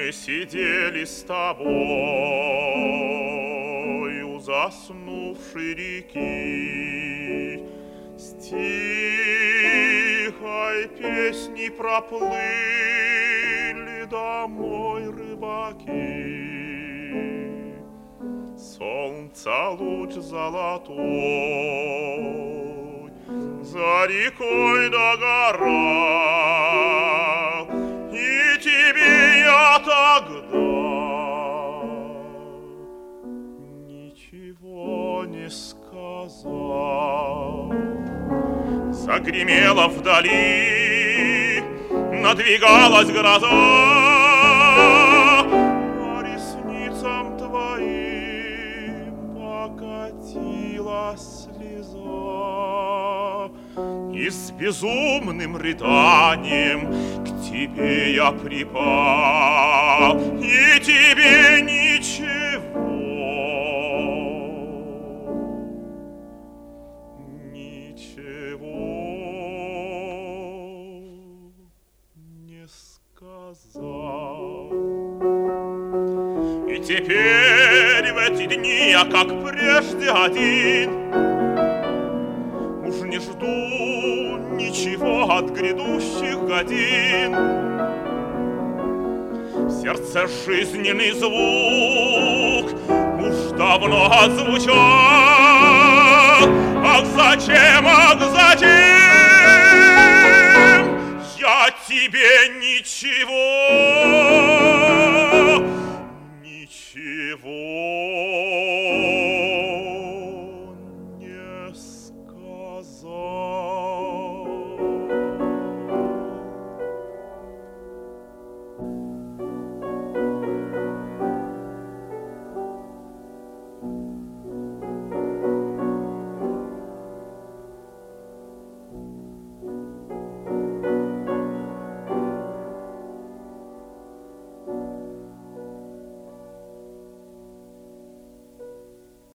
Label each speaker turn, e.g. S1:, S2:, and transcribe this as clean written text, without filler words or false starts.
S1: Мы сидели с тобой у заснувшей реки, с тихой песней проплыли домой рыбаки. Солнца луч золотой за рекой догорал, и тебе я тогда ничего не сказал. Загремела вдали, надвигалась гроза, по ресницам твоим покатилась слеза, и с безумным рыданием к тебе я припал, и тебе ничего не сказал. И теперь в эти дни я, как прежде, один, уж не жду ничего от грядущих годин. В сердце жизненный звук уж давно отзвучал. Ах, зачем, я тебе ничего